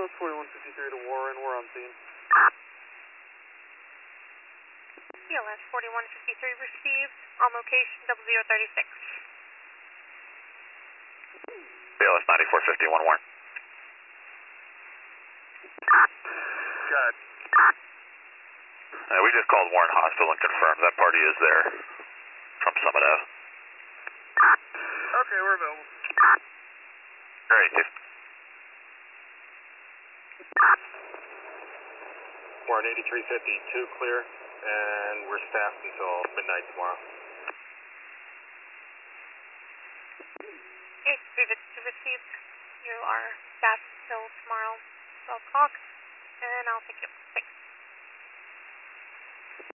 South 4153 to Warren, we're on scene. CLS 4153 received, on location 0036. CLS 9451 Warren. Got it. We just called Warren Hospital and confirmed that party is there from Summit Ave. Okay, we're available. Great, Chief. Warren 8352 clear, and we're staffed until midnight tomorrow. 8352 received. You are staffed until tomorrow, 12 o'clock, and I'll pick you up.